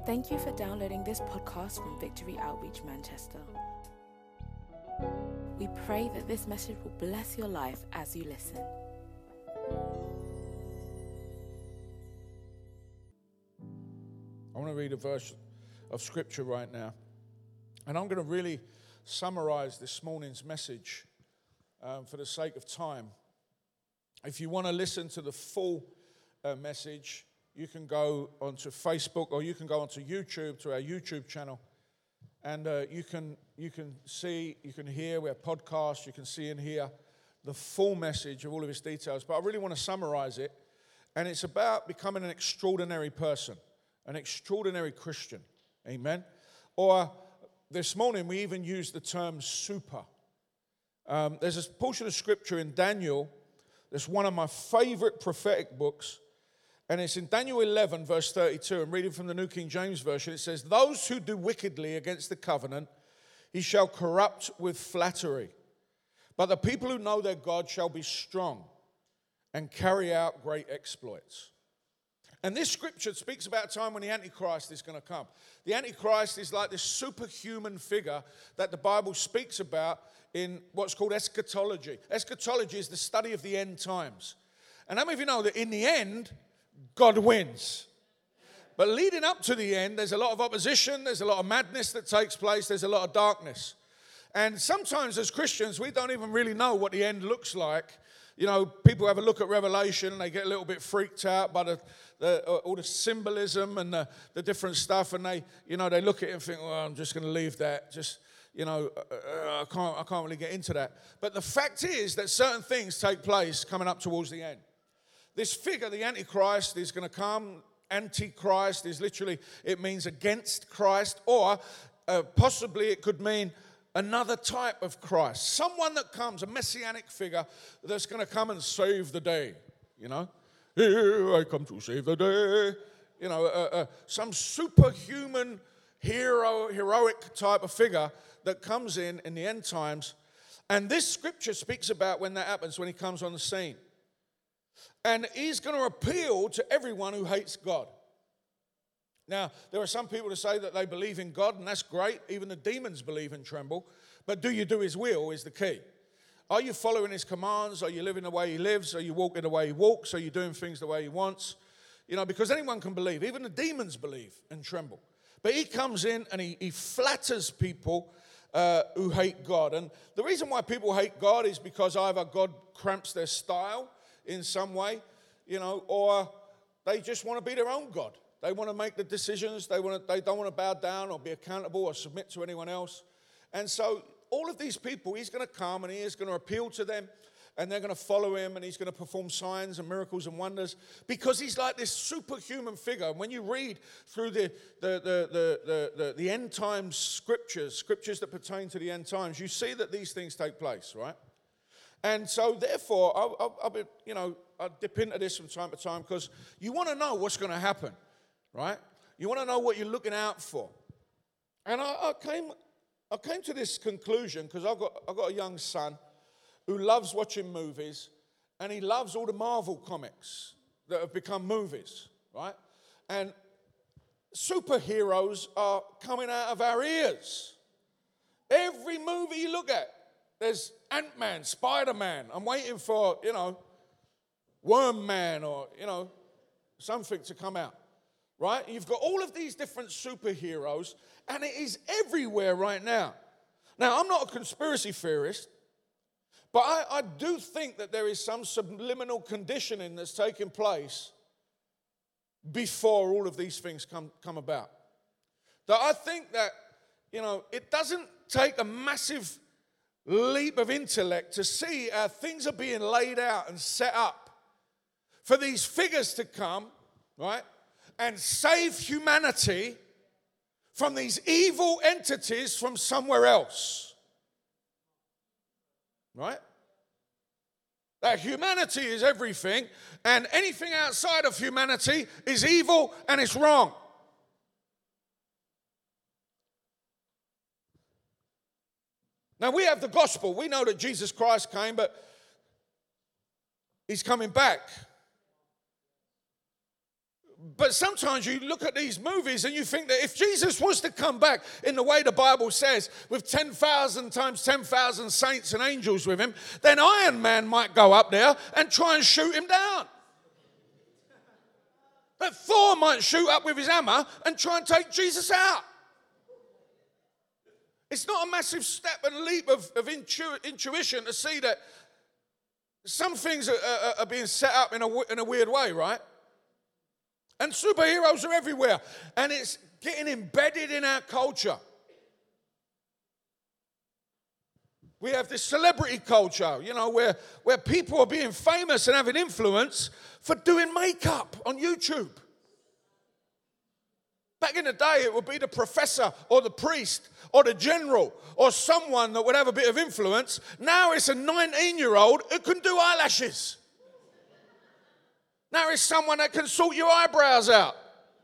Thank you for downloading this podcast from Victory Outreach Manchester. We pray that this message will bless your life as you listen. I want to read a verse of scripture right now. And I'm going to really summarize this morning's message for the sake of time. If you want to listen to the full message, you can go onto Facebook or you can go onto YouTube, to our YouTube channel. And you can see, you can hear, we have podcasts, you can see and hear the full message of all of its details. But I really want to summarize it. And it's about becoming an extraordinary person, an extraordinary Christian. Amen? Or this morning we even use the term super. There's a portion of scripture in Daniel that's one of my favorite prophetic books. And it's in Daniel 11, verse 32. I'm reading from the New King James Version. It says, "Those who do wickedly against the covenant, he shall corrupt with flattery. But the people who know their God shall be strong and carry out great exploits." And this scripture speaks about a time when the Antichrist is going to come. The Antichrist is like this superhuman figure that the Bible speaks about in what's called eschatology. Eschatology is the study of the end times. And how many of you know that in the end, God wins? But leading up to the end, there's a lot of opposition, there's a lot of madness that takes place, there's a lot of darkness. And sometimes as Christians, we don't even really know what the end looks like. You know, people have a look at Revelation and they get a little bit freaked out by all the symbolism and the different stuff, and they look at it and think, well, I'm just going to leave that. Just, I can't really get into that. But the fact is that certain things take place coming up towards the end. This figure, the Antichrist, is going to come. Antichrist is literally, it means against Christ, or possibly it could mean another type of Christ. Someone that comes, a messianic figure that's going to come and save the day, Here I come to save the day. Some superhuman heroic type of figure that comes in the end times. And this scripture speaks about when that happens, when he comes on the scene. And he's going to appeal to everyone who hates God. Now, there are some people who say that they believe in God, and that's great. Even the demons believe and tremble. But do you do his will is the key. Are you following his commands? Are you living the way he lives? Are you walking the way he walks? Are you doing things the way he wants? Because anyone can believe. Even the demons believe and tremble. But he comes in and he flatters people who hate God. And the reason why people hate God is because either God cramps their style in some way, or they just want to be their own God. They want to make the decisions. They don't want to bow down or be accountable or submit to anyone else. And so all of these people, he's going to come and he is going to appeal to them, and they're going to follow him, and he's going to perform signs and miracles and wonders because he's like this superhuman figure. And when you read through the end times scriptures that pertain to the end times, you see that these things take place, right? And so, therefore, I dip into this from time to time because you want to know what's going to happen, right? You want to know what you're looking out for. And I came to this conclusion because I've got a young son who loves watching movies, and he loves all the Marvel comics that have become movies, right? And superheroes are coming out of our ears. Every movie you look at, there's Ant-Man, Spider-Man. I'm waiting for, Worm Man or, something to come out, right? You've got all of these different superheroes, and it is everywhere right now. Now, I'm not a conspiracy theorist, but I do think that there is some subliminal conditioning that's taking place before all of these things come about. That I think that, it doesn't take a massive leap of intellect to see how things are being laid out and set up for these figures to come, right, and save humanity from these evil entities from somewhere else, right? That humanity is everything, and anything outside of humanity is evil and it's wrong. Now, we have the gospel. We know that Jesus Christ came, but he's coming back. But sometimes you look at these movies and you think that if Jesus was to come back in the way the Bible says, with 10,000 times 10,000 saints and angels with him, then Iron Man might go up there and try and shoot him down. But Thor might shoot up with his hammer and try and take Jesus out. It's not a massive step and leap of intuition to see that some things are being set up in a weird way, right? And superheroes are everywhere. And it's getting embedded in our culture. We have this celebrity culture, where people are being famous and having influence for doing makeup on YouTube. Back in the day, it would be the professor or the priest or the general or someone that would have a bit of influence. Now it's a 19-year-old who can do eyelashes. Now it's someone that can sort your eyebrows out.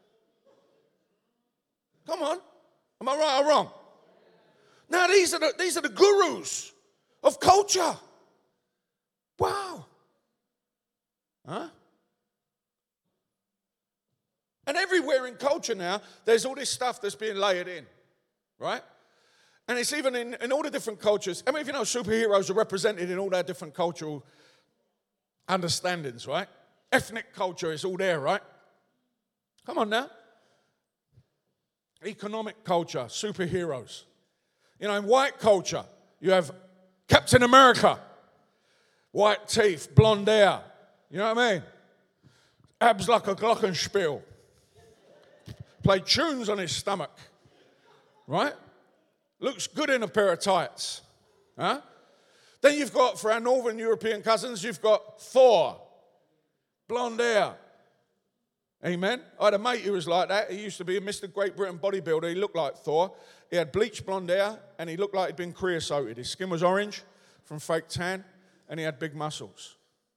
Come on. Am I right or wrong? Now these are the gurus of culture. Wow. Huh? And everywhere in culture now, there's all this stuff that's being layered in. Right? And it's even in all the different cultures. I mean, if you know, superheroes are represented in all their different cultural understandings, right? Ethnic culture is all there, right? Come on now. Economic culture, superheroes. In white culture, you have Captain America. White teeth, blonde hair. You know what I mean? Abs like a glockenspiel. Play tunes on his stomach. Right? Looks good in a pair of tights. Huh? Then you've got, for our Northern European cousins, you've got Thor. Blonde hair. Amen. I had a mate who was like that. He used to be a Mr. Great Britain bodybuilder. He looked like Thor. He had bleached blonde hair, and he looked like he'd been creosoted. His skin was orange from fake tan, and he had big muscles.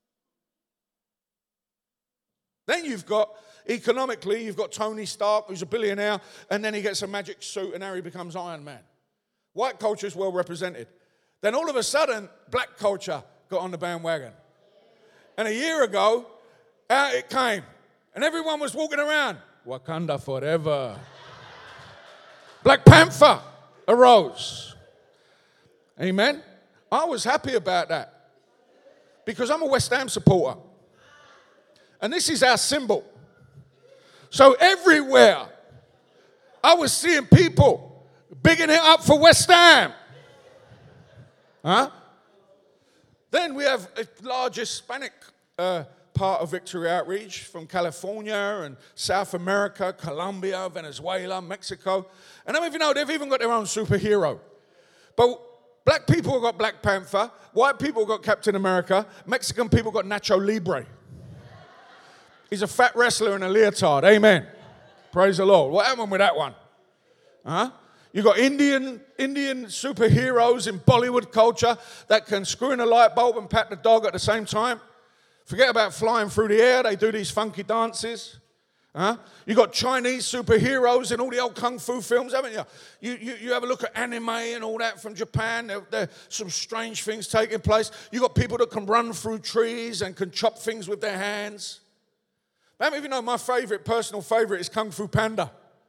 Then economically, you've got Tony Stark, who's a billionaire, and then he gets a magic suit, and now he becomes Iron Man. White culture is well represented. Then all of a sudden, black culture got on the bandwagon. And a year ago, out it came. And everyone was walking around. Wakanda forever. Black Panther arose. Amen. I was happy about that. Because I'm a West Ham supporter. And this is our symbol. So everywhere, I was seeing people bigging it up for West Ham. Huh? Then we have a large Hispanic part of Victory Outreach from California and South America, Colombia, Venezuela, Mexico. And I don't even know, they've even got their own superhero. But black people have got Black Panther, white people have got Captain America, Mexican people got Nacho Libre. He's a fat wrestler in a leotard, amen. Praise the Lord. What happened with that one? Huh? You got Indian superheroes in Bollywood culture that can screw in a light bulb and pat the dog at the same time. Forget about flying through the air. They do these funky dances. Huh? You got Chinese superheroes in all the old kung fu films, haven't you? You have a look at anime and all that from Japan. There's some strange things taking place. You got people that can run through trees and can chop things with their hands. How many of you know my personal favorite is Kung Fu Panda?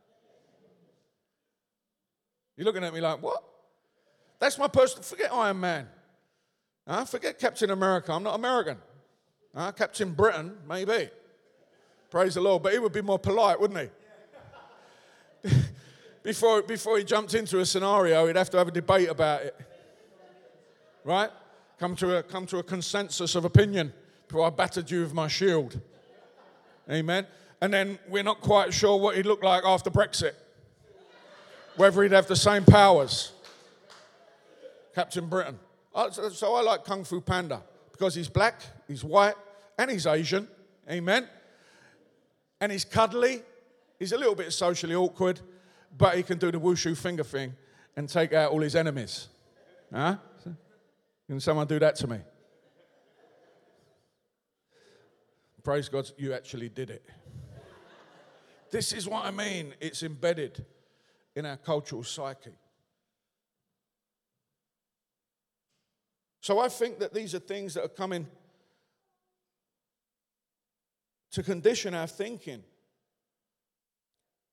You're looking at me like, what? That's my personal, forget Iron Man. Forget Captain America. I'm not American. Captain Britain, maybe. Praise the Lord. But he would be more polite, wouldn't he? Before he jumped into a scenario, he'd have to have a debate about it. Right? Come to a consensus of opinion before I battered you with my shield. Amen. And then we're not quite sure what he'd look like after Brexit. Whether he'd have the same powers. Captain Britain. So I like Kung Fu Panda because he's black, he's white, and he's Asian. Amen. And he's cuddly. He's a little bit socially awkward, but he can do the wushu finger thing and take out all his enemies. Huh? Can someone do that to me? Praise God, you actually did it. This is what I mean. It's embedded in our cultural psyche. So I think that these are things that are coming to condition our thinking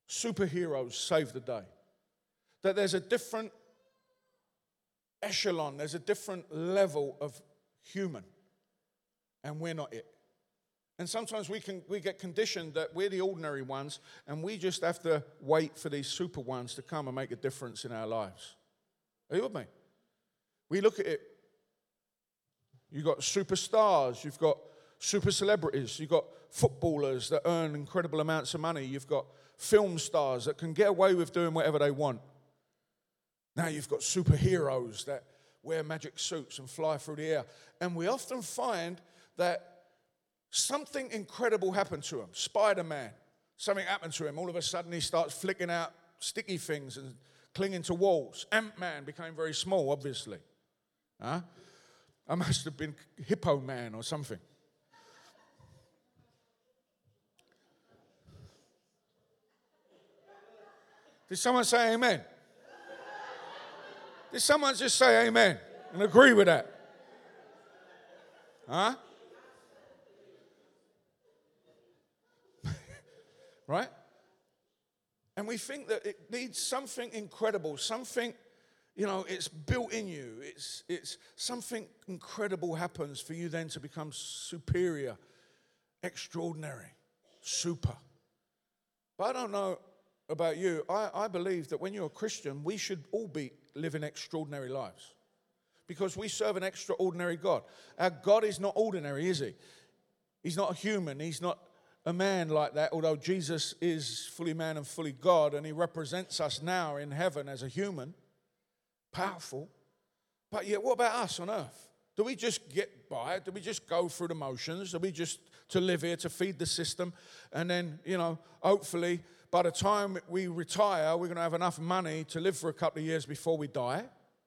superheroes save the day. That there's a different echelon, there's a different level of human, and we're not it. And sometimes we get conditioned that we're the ordinary ones, and we just have to wait for these super ones to come and make a difference in our lives. Are you with me? We look at it. You've got superstars, you've got super celebrities, you've got footballers that earn incredible amounts of money, you've got film stars that can get away with doing whatever they want. Now you've got superheroes that wear magic suits and fly through the air. And we often find that something incredible happened to him. Spider-Man, something happened to him. All of a sudden he starts flicking out sticky things and clinging to walls. Ant-Man became very small, obviously. I must have been Hippo Man or something. Did someone say amen? Did someone just say amen and agree with that? Huh? Right? And we think that it needs something incredible, something, it's built in you. It's something incredible happens for you then to become superior, extraordinary, super. But I don't know about you. I believe that when you're a Christian, we should all be living extraordinary lives because we serve an extraordinary God. Our God is not ordinary, is he? He's not a human. He's not a man like that, although Jesus is fully man and fully God, and he represents us now in heaven as a human, powerful. But yet, what about us on earth? Do we just get by? Do we just go through the motions? Do we just to live here, to feed the system, and then, hopefully, by the time we retire, we're going to have enough money to live for a couple of years before we die?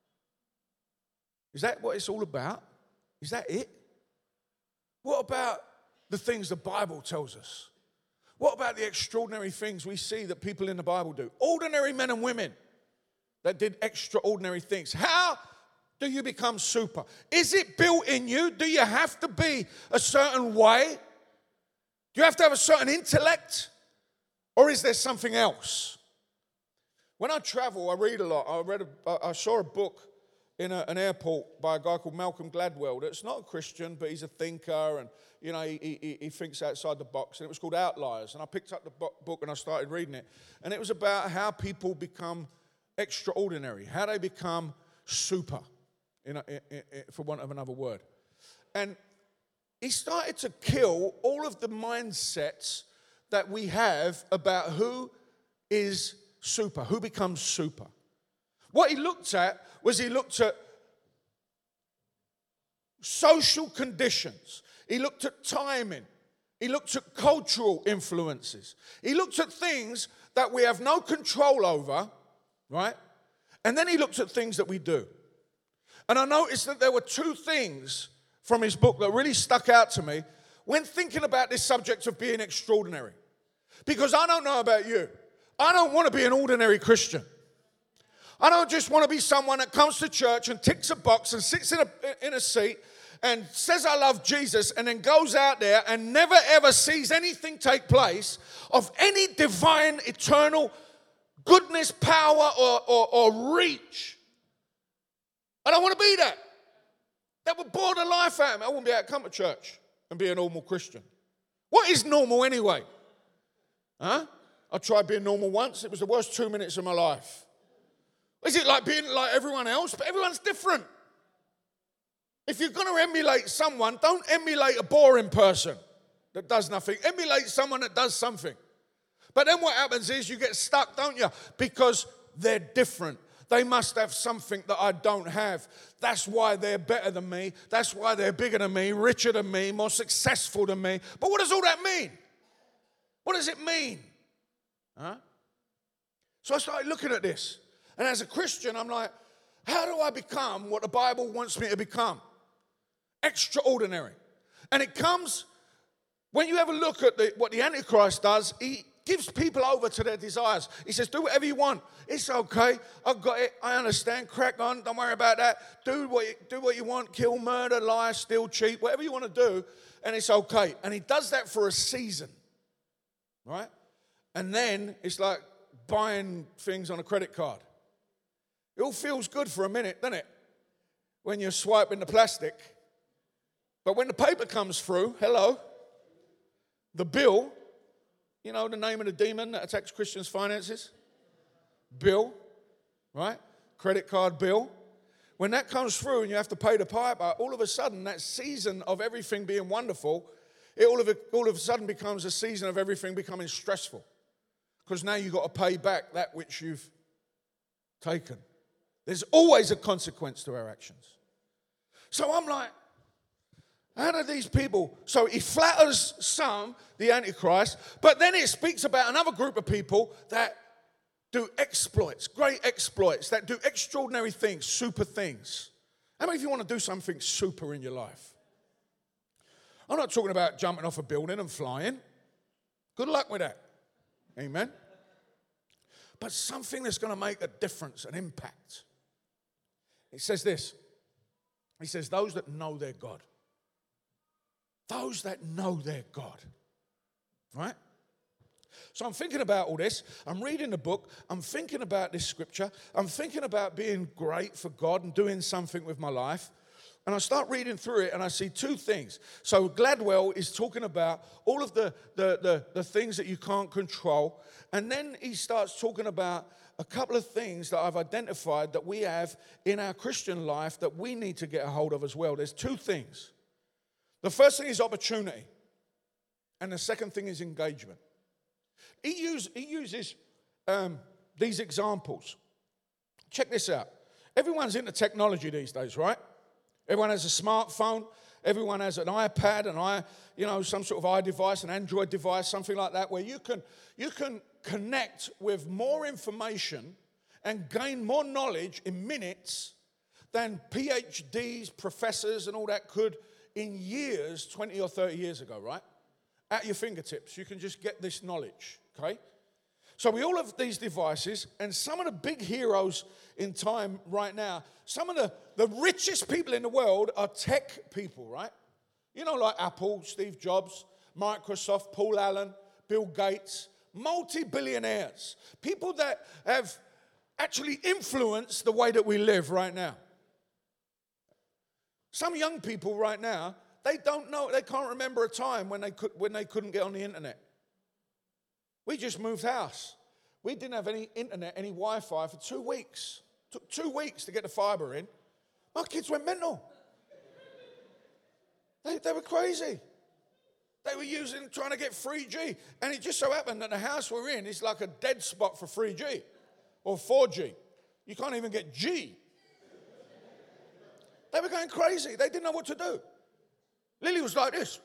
Is that what it's all about? Is that it? What about the things the Bible tells us? What about the extraordinary things we see that people in the Bible do? Ordinary men and women that did extraordinary things. How do you become super? Is it built in you? Do you have to be a certain way? Do you have to have a certain intellect? Or is there something else? When I travel, I read a lot. I saw a book in an airport by a guy called Malcolm Gladwell that's not a Christian, but he's a thinker, and he thinks outside the box. And it was called Outliers. And I picked up the book and I started reading it. And it was about how people become extraordinary, how they become super, for want of another word. And he started to kill all of the mindsets that we have about who is super, who becomes super. What he looked at social conditions. He looked at timing. He looked at cultural influences. He looked at things that we have no control over, right? And then he looked at things that we do. And I noticed that there were two things from his book that really stuck out to me when thinking about this subject of being extraordinary. Because I don't know about you. I don't want to be an ordinary Christian. I don't just want to be someone that comes to church and ticks a box and sits in a seat and says I love Jesus and then goes out there and never ever sees anything take place of any divine, eternal goodness, power, or reach. I don't want to be that. That would bore the life out of me. I wouldn't be able to come to church and be a normal Christian. What is normal anyway? Huh? I tried being normal once. It was the worst 2 minutes of my life. Is it like being like everyone else? But everyone's different. If you're going to emulate someone, don't emulate a boring person that does nothing. Emulate someone that does something. But then what happens is you get stuck, don't you? Because they're different. They must have something that I don't have. That's why they're better than me. That's why they're bigger than me, richer than me, more successful than me. But what does all that mean? What does it mean? Huh? So I started looking at this. And as a Christian, I'm like, how do I become what the Bible wants me to become? Extraordinary. And it comes, when you have a look at what the Antichrist does, he gives people over to their desires. He says, do whatever you want. It's okay. I've got it. I understand. Crack on. Don't worry about that. Do what you want. Kill, murder, lie, steal, cheat, whatever you want to do, and it's okay. And he does that for a season, right? And then it's like buying things on a credit card. It all feels good for a minute, doesn't it? When you're swiping the plastic. But when the paper comes through, hello, the bill, you know the name of the demon that attacks Christians' finances? Bill, right? Credit card bill. When that comes through and you have to pay the piper, all of a sudden that season of everything being wonderful, all of a sudden becomes a season of everything becoming stressful. Because now you've got to pay back that which you've taken. There's always a consequence to our actions. So I'm like, how do these people? So he flatters some, the Antichrist, but then it speaks about another group of people that do exploits, great exploits, that do extraordinary things, super things. How many of you want to do something super in your life? I'm not talking about jumping off a building and flying. Good luck with that. Amen. But something that's going to make a difference, an impact. It says this. He says, those that know their God. Those that know their God. Right? So I'm thinking about all this. I'm reading the book. I'm thinking about this scripture. I'm thinking about being great for God and doing something with my life. And I start reading through it and I see two things. So Gladwell is talking about all of the things that you can't control. And then he starts talking about a couple of things that I've identified that we have in our Christian life that we need to get a hold of as well. There's two things. The first thing is opportunity. And the second thing is engagement. He uses these examples. Check this out. Everyone's into technology these days, right? Everyone has a smartphone. Everyone has an iPad, some sort of iDevice, an Android device, something like that, where you can connect with more information and gain more knowledge in minutes than PhDs, professors, and all that could in years, 20 or 30 years ago, right? At your fingertips. You can just get this knowledge, okay? So we all have these devices, and some of the big heroes in time right now, some of the richest people in the world are tech people, right? You know, like Apple, Steve Jobs, Microsoft, Paul Allen, Bill Gates, multi-billionaires, people that have actually influenced the way that we live right now. Some young people right now, they don't know, they can't remember a time when they couldn't get on the internet. We just moved house. We didn't have any internet, any Wi-Fi for 2 weeks. Took 2 weeks to get the fiber in. My kids went mental. They were crazy. They were trying to get 3G. And it just so happened that the house we're in is like a dead spot for 3G or 4G. You can't even get G. They were going crazy. They didn't know what to do. Lily was like this.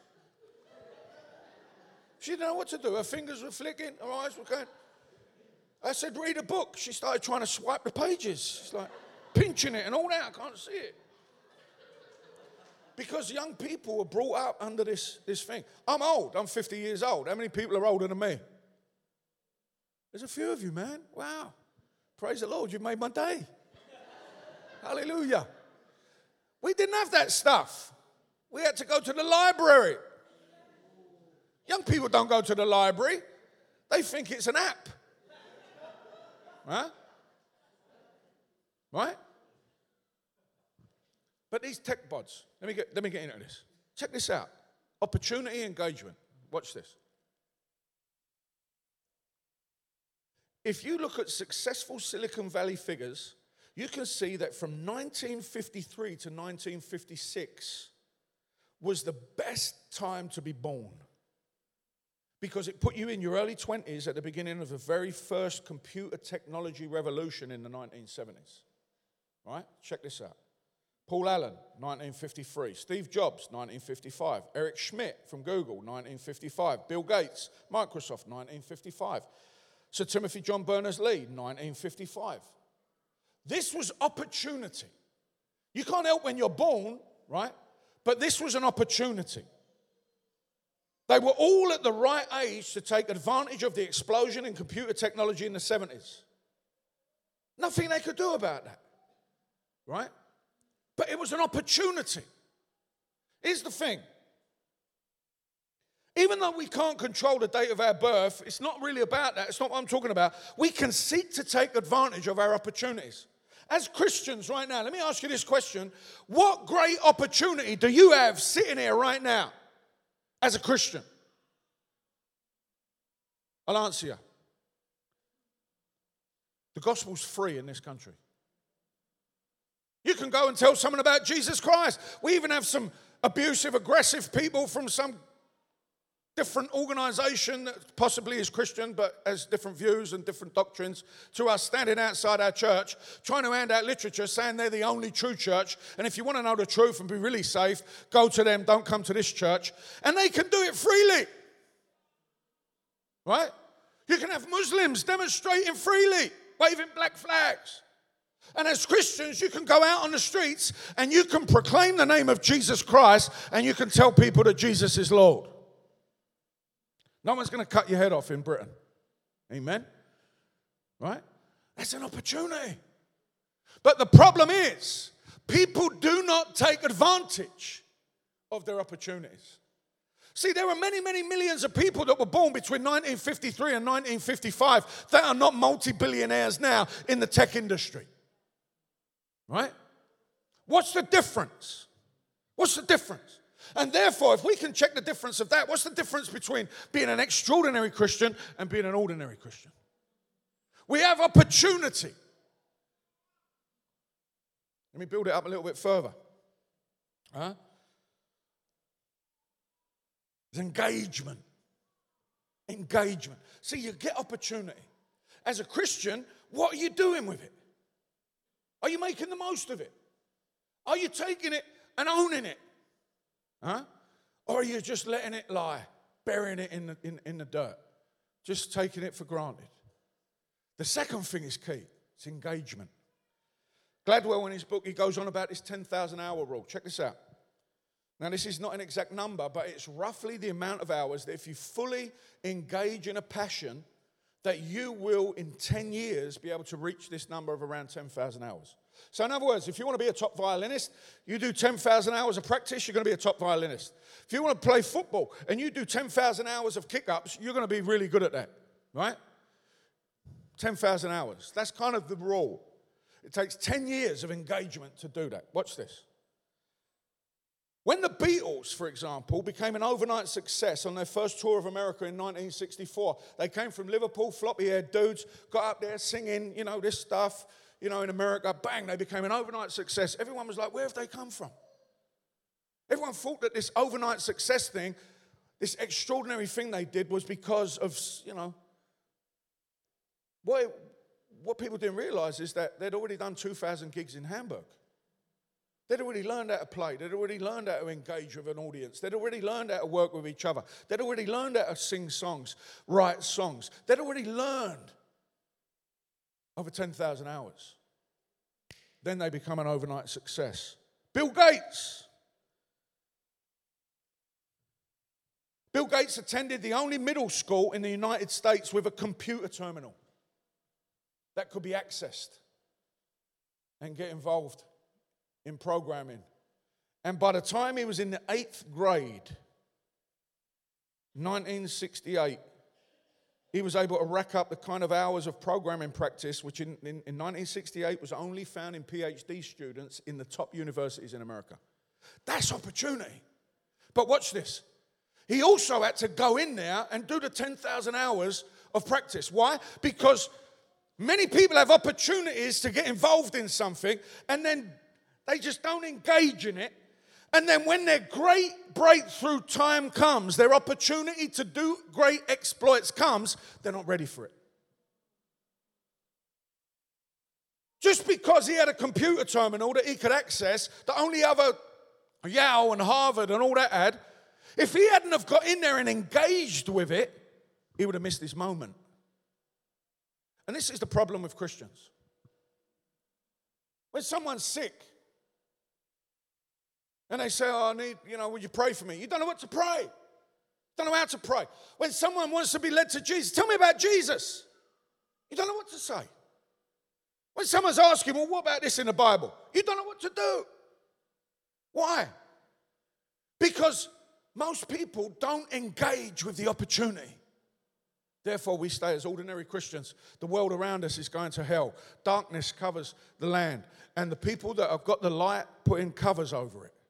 She didn't know what to do. Her fingers were flicking. Her eyes were going. I said, read a book. She started trying to swipe the pages. She's like pinching it and all that. I can't see it. Because young people were brought up under this thing. I'm old. I'm 50 years old. How many people are older than me? There's a few of you, man. Wow. Praise the Lord. You've made my day. Hallelujah. We didn't have that stuff. We had to go to the library. Young people don't go to the library. They think it's an app. Huh? Right? But these tech bods, let me get into this. Check this out. Opportunity engagement. Watch this. If you look at successful Silicon Valley figures, you can see that from 1953 to 1956 was the best time to be born. Because it put you in your early 20s at the beginning of the very first computer technology revolution in the 1970s. Right? Check this out. Paul Allen, 1953. Steve Jobs, 1955. Eric Schmidt from Google, 1955. Bill Gates, Microsoft, 1955. Sir Timothy John Berners-Lee, 1955. This was opportunity. You can't help when you're born, right? But this was an opportunity. They were all at the right age to take advantage of the explosion in computer technology in the 70s. Nothing they could do about that, right? But it was an opportunity. Here's the thing. Even though we can't control the date of our birth, it's not really about that. It's not what I'm talking about. We can seek to take advantage of our opportunities. As Christians right now, let me ask you this question. What great opportunity do you have sitting here right now as a Christian? I'll answer you. The gospel's free in this country. You can go and tell someone about Jesus Christ. We even have some abusive, aggressive people from some different organization that possibly is Christian but has different views and different doctrines to us standing outside our church trying to hand out literature saying they're the only true church, and if you want to know the truth and be really safe, go to them, don't come to this church. And they can do it freely. Right? You can have Muslims demonstrating freely, waving black flags. And as Christians, you can go out on the streets and you can proclaim the name of Jesus Christ and you can tell people that Jesus is Lord. No one's going to cut your head off in Britain. Amen? Right? That's an opportunity. But the problem is, people do not take advantage of their opportunities. See, there are many, many millions of people that were born between 1953 and 1955 that are not multi-billionaires now in the tech industry. Right? What's the difference? What's the difference? And therefore, if we can check the difference of that, what's the difference between being an extraordinary Christian and being an ordinary Christian? We have opportunity. Let me build it up a little bit further. There's engagement. Engagement. See, you get opportunity. As a Christian, what are you doing with it? Are you making the most of it? Are you taking it and owning it? Or are you just letting it lie, burying it in the dirt, just taking it for granted? The second thing is key. It's engagement. Gladwell, in his book, he goes on about this 10,000-hour rule. Check this out. Now, this is not an exact number, but it's roughly the amount of hours that if you fully engage in a passion, that you will, in 10 years, be able to reach this number of around 10,000 hours. So in other words, if you want to be a top violinist, you do 10,000 hours of practice, you're going to be a top violinist. If you want to play football and you do 10,000 hours of kick-ups, you're going to be really good at that, right? 10,000 hours. That's kind of the rule. It takes 10 years of engagement to do that. Watch this. When the Beatles, for example, became an overnight success on their first tour of America in 1964, they came from Liverpool, floppy-haired dudes, got up there singing, this stuff, in America. Bang, they became an overnight success. Everyone was like, where have they come from? Everyone thought that this overnight success thing, this extraordinary thing they did was because of, what people didn't realize is that they'd already done 2,000 gigs in Hamburg. They'd already learned how to play. They'd already learned how to engage with an audience. They'd already learned how to work with each other. They'd already learned how to sing songs, write songs. They'd already learned over 10,000 hours. Then they become an overnight success. Bill Gates. Bill Gates attended the only middle school in the United States with a computer terminal that could be accessed and get involved in programming. And by the time he was in the 8th grade, 1968, he was able to rack up the kind of hours of programming practice which in 1968 was only found in PhD students in the top universities in America. That's opportunity. But watch this. He also had to go in there and do the 10,000 hours of practice. Why? Because many people have opportunities to get involved in something and then they just don't engage in it. And then when their great breakthrough time comes, their opportunity to do great exploits comes, they're not ready for it. Just because he had a computer terminal that he could access, that only other Yale and Harvard and all that had, if he hadn't have got in there and engaged with it, he would have missed his moment. And this is the problem with Christians. When someone's sick, and they say, I need, would you pray for me? You don't know what to pray. Don't know how to pray. When someone wants to be led to Jesus, tell me about Jesus. You don't know what to say. When someone's asking, well, what about this in the Bible? You don't know what to do. Why? Because most people don't engage with the opportunity. Therefore, we stay as ordinary Christians. The world around us is going to hell. Darkness covers the land. And the people that have got the light put in covers over it.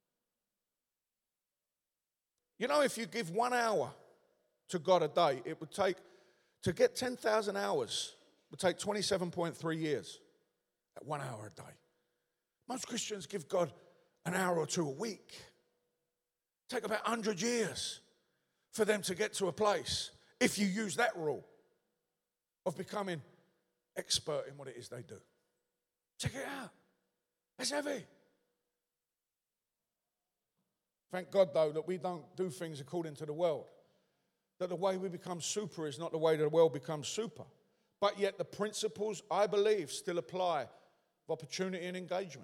You know, if you give 1 hour to God a day, it would take, to get 10,000 hours, would take 27.3 years at 1 hour a day. Most Christians give God an hour or two a week. Take about 100 years for them to get to a place, if you use that rule, of becoming expert in what it is they do. Check it out. That's heavy. Thank God, though, that we don't do things according to the world. That the way we become super is not the way the world becomes super. But yet the principles, I believe, still apply of opportunity and engagement.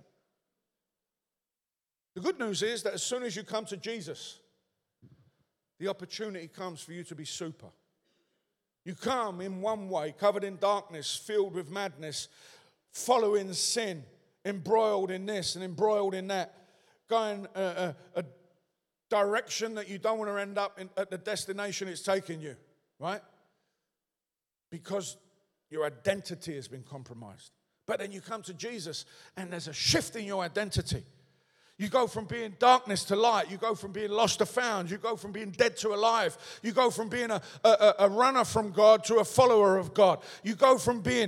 The good news is that as soon as you come to Jesus, the opportunity comes for you to be super. You come in one way, covered in darkness, filled with madness, following sin, embroiled in this and embroiled in that, going a direction that you don't want to end up in, at the destination it's taking you, right? Because your identity has been compromised. But then you come to Jesus and there's a shift in your identity. You go from being darkness to light. You go from being lost to found. You go from being dead to alive. You go from being a runner from God to a follower of God. You go from being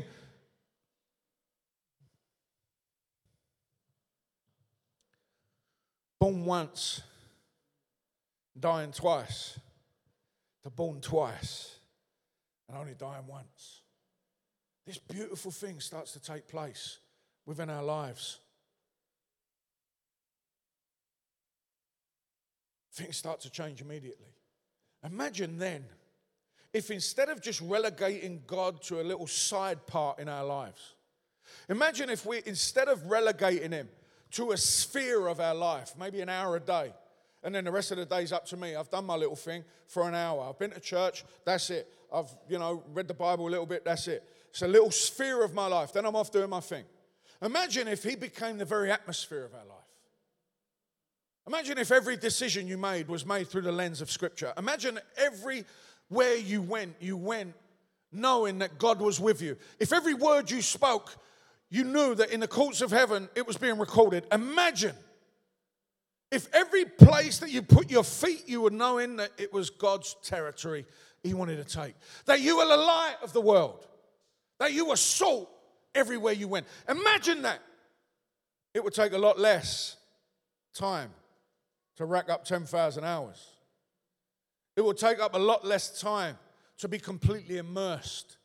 born once, dying twice, to born twice and only dying once. This beautiful thing starts to take place within our lives. Things start to change immediately. Imagine then, if instead of just relegating God to a little side part in our lives, imagine if we, instead of relegating him to a sphere of our life, maybe an hour a day, and then the rest of the day's up to me. I've done my little thing for an hour. I've been to church, that's it. I've, read the Bible a little bit, that's it. It's a little sphere of my life. Then I'm off doing my thing. Imagine if he became the very atmosphere of our life. Imagine if every decision you made was made through the lens of Scripture. Imagine everywhere you went knowing that God was with you. If every word you spoke, you knew that in the courts of heaven it was being recorded. Imagine if every place that you put your feet, you were knowing that it was God's territory he wanted to take. That you were the light of the world. That you were salt everywhere you went. Imagine that. It would take a lot less time to rack up 10,000 hours. It will take up a lot less time to be completely immersed.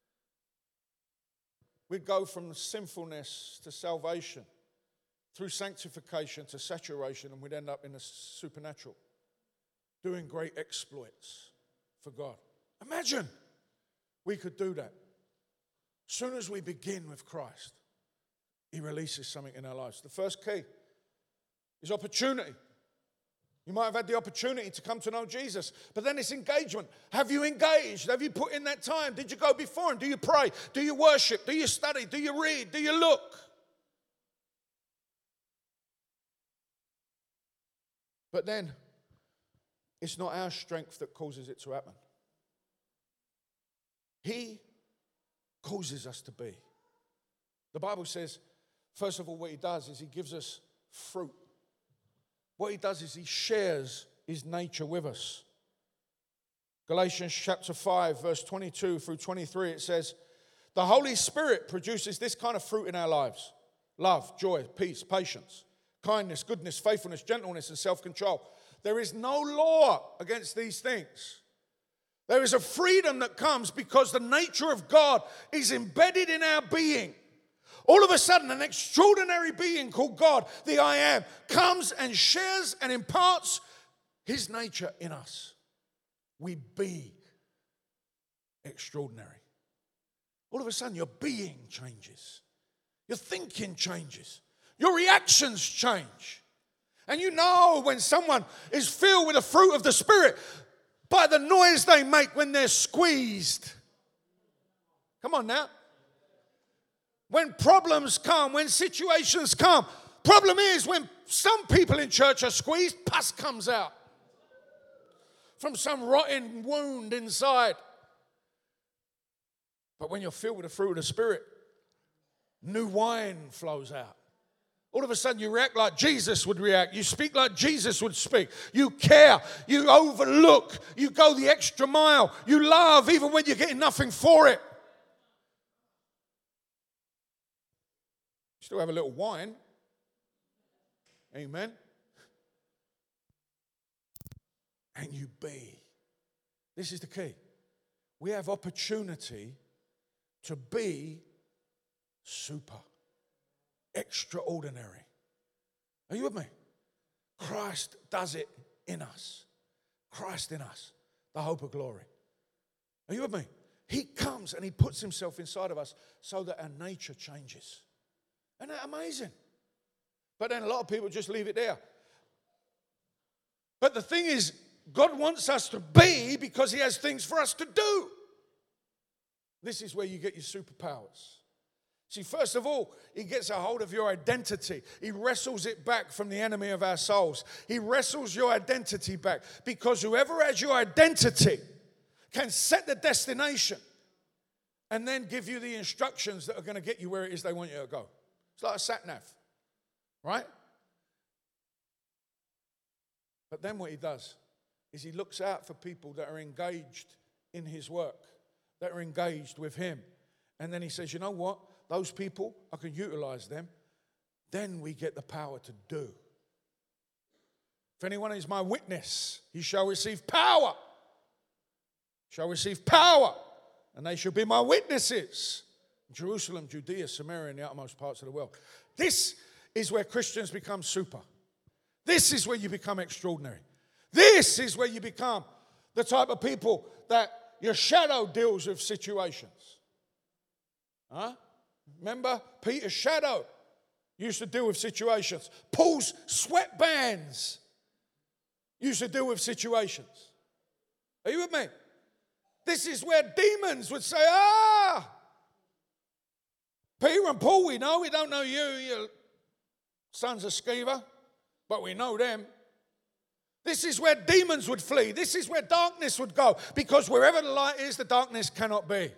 We'd go from sinfulness to salvation, through sanctification to saturation, and we'd end up in the supernatural, doing great exploits for God. Imagine we could do that. As soon as we begin with Christ, he releases something in our lives. The first key is opportunity. You might have had the opportunity to come to know Jesus, but then it's engagement. Have you engaged? Have you put in that time? Did you go before him? Do you pray? Do you worship? Do you study? Do you read? Do you look? But then, it's not our strength that causes it to happen. He causes us to be. The Bible says, first of all, what he does is he gives us fruit. What he does is he shares his nature with us. Galatians chapter 5, verse 22 through 23, it says, the Holy Spirit produces this kind of fruit in our lives. Love, joy, peace, patience, kindness, goodness, faithfulness, gentleness, and self-control. There is no law against these things. There is a freedom that comes because the nature of God is embedded in our being. All of a sudden, an extraordinary being called God, the I Am, comes and shares and imparts his nature in us. We be extraordinary. All of a sudden, your being changes. Your thinking changes. Your reactions change. And you know when someone is filled with the fruit of the Spirit by the noise they make when they're squeezed. Come on now. When problems come, when situations come. Problem is when some people in church are squeezed, pus comes out. from some rotten wound inside. But when you're filled with the fruit of the Spirit, new wine flows out. All of a sudden you react like Jesus would react. You speak like Jesus would speak. You care. You overlook. You go the extra mile. You love even when you're getting nothing for it. Still have a little wine. Amen. And you be. This is the key. We have opportunity to be super. Extraordinary. Are you with me? Christ does it in us. Christ in us, the hope of glory. Are you with me? He comes and he puts himself inside of us so that our nature changes. Isn't that amazing? But then a lot of people just leave it there. But the thing is, God wants us to be because he has things for us to do. This is where you get your superpowers. See, first of all, he gets a hold of your identity. He wrestles it back from the enemy of our souls. He wrestles your identity back because whoever has your identity can set the destination and then give you the instructions that are going to get you where it is they want you to go. It's like a sat-nav, right? But then what he does is he looks out for people that are engaged in his work, that are engaged with him. And then he says, you know what? Those people, I can utilize them. Then we get the power to do. If anyone is my witness, he shall receive power. Shall receive power. And they shall be my witnesses. Jerusalem, Judea, Samaria, and the uttermost parts of the world. This is where Christians become super. This is where you become extraordinary. This is where you become the type of people that your shadow deals with situations. Huh? Remember, Peter's shadow used to deal with situations. Paul's sweatbands used to deal with situations. Are you with me? This is where demons would say, Peter and Paul, we don't know you sons of Sceva, but we know them. This is where demons would flee. This is where darkness would go, because wherever the light is, the darkness cannot be.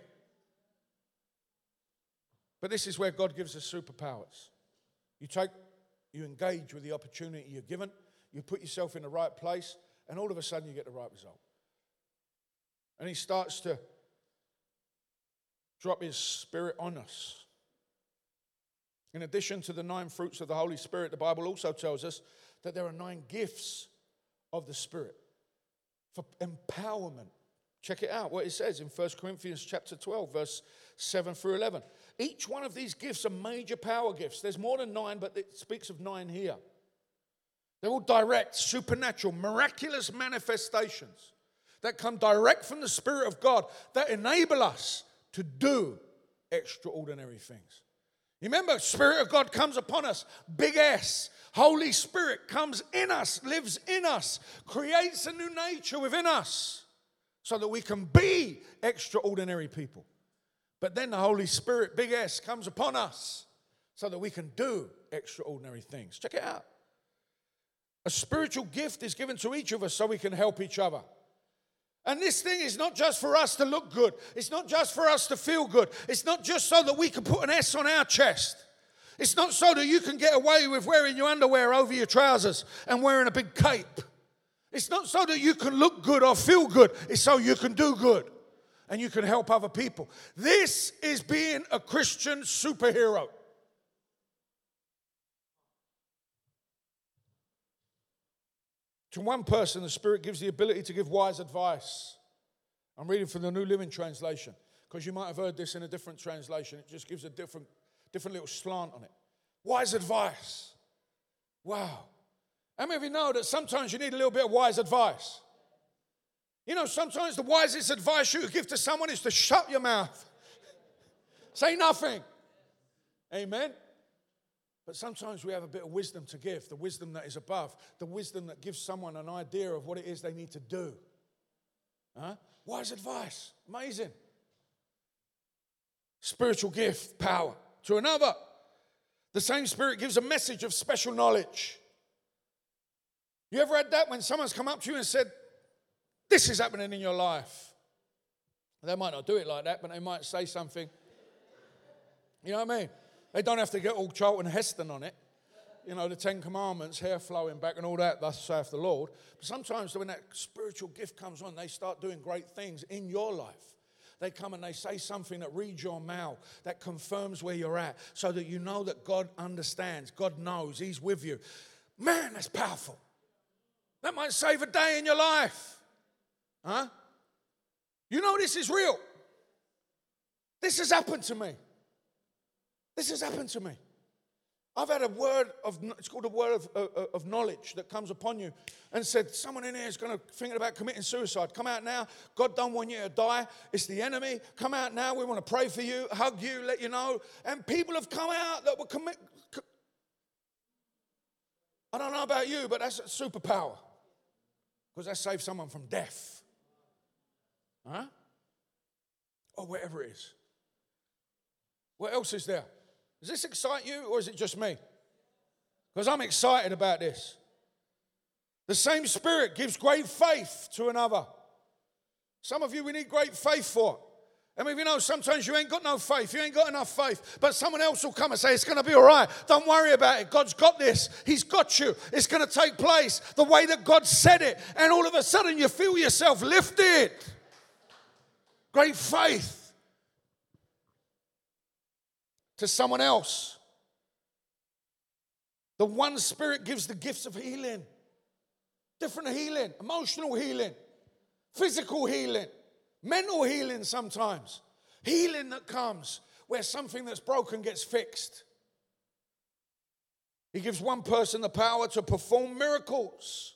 But this is where God gives us superpowers. You engage with the opportunity you're given, you put yourself in the right place, and all of a sudden you get the right result. And he starts to drop his Spirit on us. In addition to the 9 fruits of the Holy Spirit, the Bible also tells us that there are 9 gifts of the Spirit for empowerment. Check it out, what it says in 1 Corinthians chapter 12, verse 7 through 11. Each one of these gifts are major power gifts. There's more than 9, but it speaks of 9 here. They're all direct, supernatural, miraculous manifestations that come direct from the Spirit of God that enable us to do extraordinary things. You remember, Spirit of God comes upon us, big S. Holy Spirit comes in us, lives in us, creates a new nature within us so that we can be extraordinary people. But then the Holy Spirit, big S, comes upon us so that we can do extraordinary things. Check it out. A spiritual gift is given to each of us so we can help each other. And this thing is not just for us to look good. It's not just for us to feel good. It's not just so that we can put an S on our chest. It's not so that you can get away with wearing your underwear over your trousers and wearing a big cape. It's not so that you can look good or feel good. It's so you can do good and you can help other people. This is being a Christian superhero. To one person, the Spirit gives the ability to give wise advice. I'm reading from the New Living Translation, because you might have heard this in a different translation. It just gives a different little slant on it. Wise advice. Wow. How many of you know that sometimes you need a little bit of wise advice? You know, sometimes the wisest advice you could give to someone is to shut your mouth. Say nothing. Amen. But sometimes we have a bit of wisdom to give, the wisdom that is above, the wisdom that gives someone an idea of what it is they need to do. Wise advice, amazing. Spiritual gift, power. To another, the same Spirit gives a message of special knowledge. You ever had that when someone's come up to you and said, this is happening in your life. They might not do it like that, but they might say something. You know what I mean? They don't have to get all Charlton Heston on it. You know, the Ten Commandments, hair flowing back and all that, thus saith the Lord. But sometimes when that spiritual gift comes on, they start doing great things in your life. They come and they say something that reads your mouth, that confirms where you're at, so that you know that God understands, God knows, He's with you. Man, that's powerful. That might save a day in your life. Huh? You know this is real. This has happened to me. This has happened to me. I've had a word of, it's called a word of knowledge that comes upon you and said, someone in here is going to thinking about committing suicide. Come out now. God don't want you to die. It's the enemy. Come out now. We want to pray for you, hug you, let you know. And people have come out that will commit. I don't know about you, but that's a superpower. Because that saves someone from death. Huh? Or whatever it is. What else is there? Does this excite you or is it just me? Because I'm excited about this. The same Spirit gives great faith to another. Some of you we need great faith for. I mean, you know, sometimes you ain't got no faith. You ain't got enough faith. But someone else will come and say, it's going to be all right. Don't worry about it. God's got this. He's got you. It's going to take place the way that God said it. And all of a sudden you feel yourself lifted. Great faith. To someone else. The one Spirit gives the gifts of healing. Different healing. Emotional healing. Physical healing. Mental healing sometimes. Healing that comes where something that's broken gets fixed. He gives one person the power to perform miracles.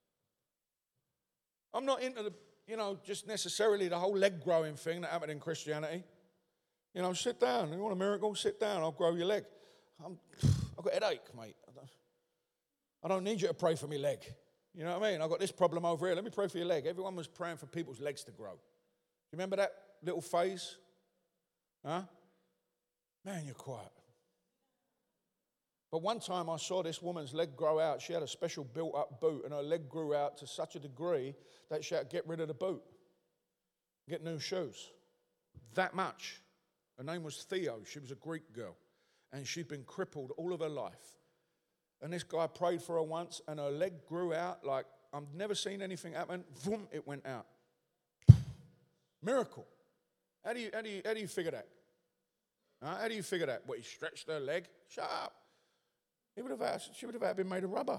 I'm not into the, just necessarily the whole leg growing thing that happened in Christianity. Sit down. You want a miracle? Sit down. I'll grow your leg. I've got a headache, mate. I don't need you to pray for my leg. You know what I mean? I've got this problem over here. Let me pray for your leg. Everyone was praying for people's legs to grow. You remember that little phase? Huh? Man, you're quiet. But one time I saw this woman's leg grow out. She had a special built-up boot, and her leg grew out to such a degree that she had to get rid of the boot, get new shoes. That much. Her name was Theo. She was a Greek girl. And she'd been crippled all of her life. And this guy prayed for her once, and her leg grew out like I've never seen anything happen. Boom, it went out. Miracle. How do you figure that? How do you figure that? What, he stretched her leg? Shut up. She would have had been made of rubber.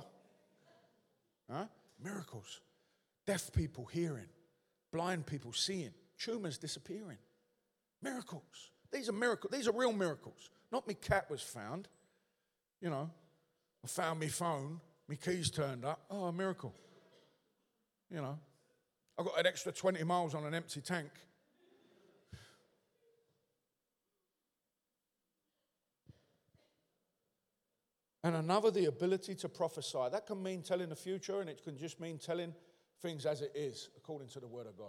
Miracles. Deaf people hearing. Blind people seeing. Tumors disappearing. Miracles. These are miracles. These are real miracles. Not me cat was found. I found me phone. Me keys turned up. Oh, a miracle. I got an extra 20 miles on an empty tank. And another, the ability to prophesy. That can mean telling the future, and it can just mean telling things as it is, according to the Word of God.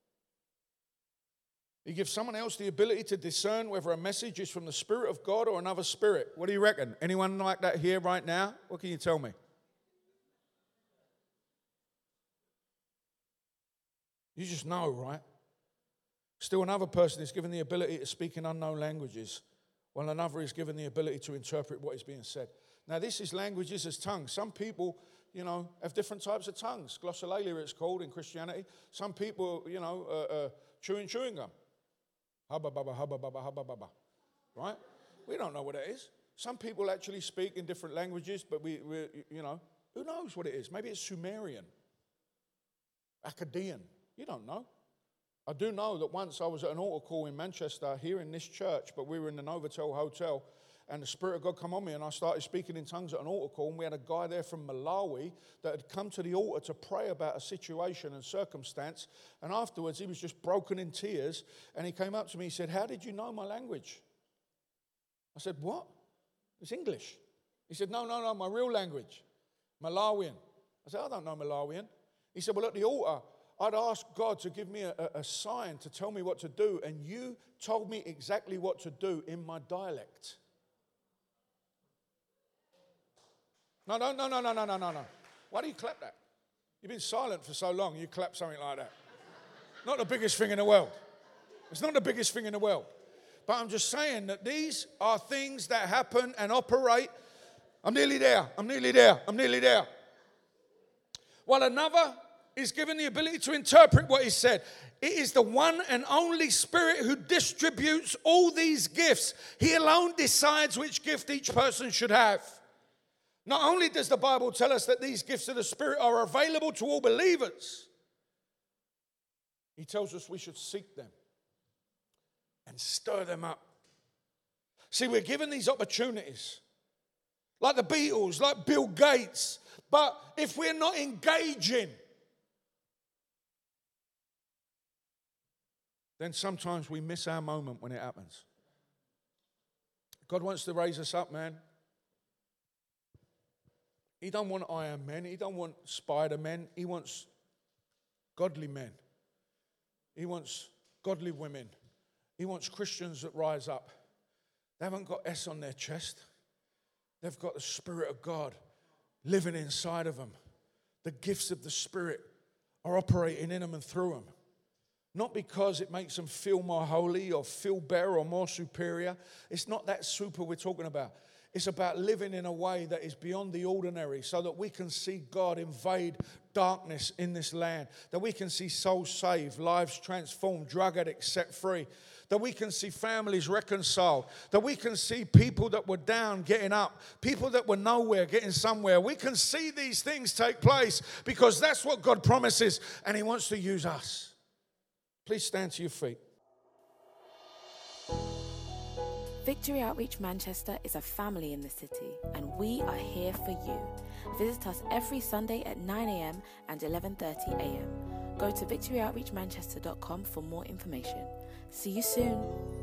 He gives someone else the ability to discern whether a message is from the Spirit of God or another spirit. What do you reckon? Anyone like that here right now? What can you tell me? You just know, right? Still another person is given the ability to speak in unknown languages, while another is given the ability to interpret what is being said. Now, this is languages as tongues. Some people, have different types of tongues. Glossolalia, it's called in Christianity. Some people, chewing gum. Hubba, bubba, hubba, bubba, hubba, bubba. Right? We don't know what it is. Some people actually speak in different languages, but we who knows what it is? Maybe it's Sumerian, Akkadian. You don't know. I do know that once I was at an altar call in Manchester, here in this church, but we were in the Novotel Hotel, and the Spirit of God come on me, and I started speaking in tongues at an altar call, and we had a guy there from Malawi that had come to the altar to pray about a situation and circumstance, and afterwards he was just broken in tears, and he came up to me, he said, "How did you know my language?" I said, "What?" "It's English." He said, No, my real language, Malawian." I said, "I don't know Malawian." He said, "Well, at the altar, I'd asked God to give me a sign to tell me what to do, and you told me exactly what to do in my dialect." No. Why do you clap that? You've been silent for so long, you clap something like that. Not the biggest thing in the world. It's not the biggest thing in the world. But I'm just saying that these are things that happen and operate. I'm nearly there. While another is given the ability to interpret what is said. It is the one and only Spirit who distributes all these gifts. He alone decides which gift each person should have. Not only does the Bible tell us that these gifts of the Spirit are available to all believers, he tells us we should seek them and stir them up. See, we're given these opportunities, like the Beatles, like Bill Gates, but if we're not engaging, then sometimes we miss our moment when it happens. God wants to raise us up, man. He don't want Iron Men. He don't want Spider-Men. He wants godly men. He wants godly women. He wants Christians that rise up. They haven't got S on their chest. They've got the Spirit of God living inside of them. The gifts of the Spirit are operating in them and through them. Not because it makes them feel more holy or feel better or more superior. It's not that super we're talking about. It's about living in a way that is beyond the ordinary so that we can see God invade darkness in this land, that we can see souls saved, lives transformed, drug addicts set free, that we can see families reconciled, that we can see people that were down getting up, people that were nowhere getting somewhere. We can see these things take place because that's what God promises, and He wants to use us. Please stand to your feet. Victory Outreach Manchester is a family in the city, and we are here for you. Visit us every Sunday at 9 a.m. and 11:30 a.m. Go to victoryoutreachmanchester.com for more information. See you soon.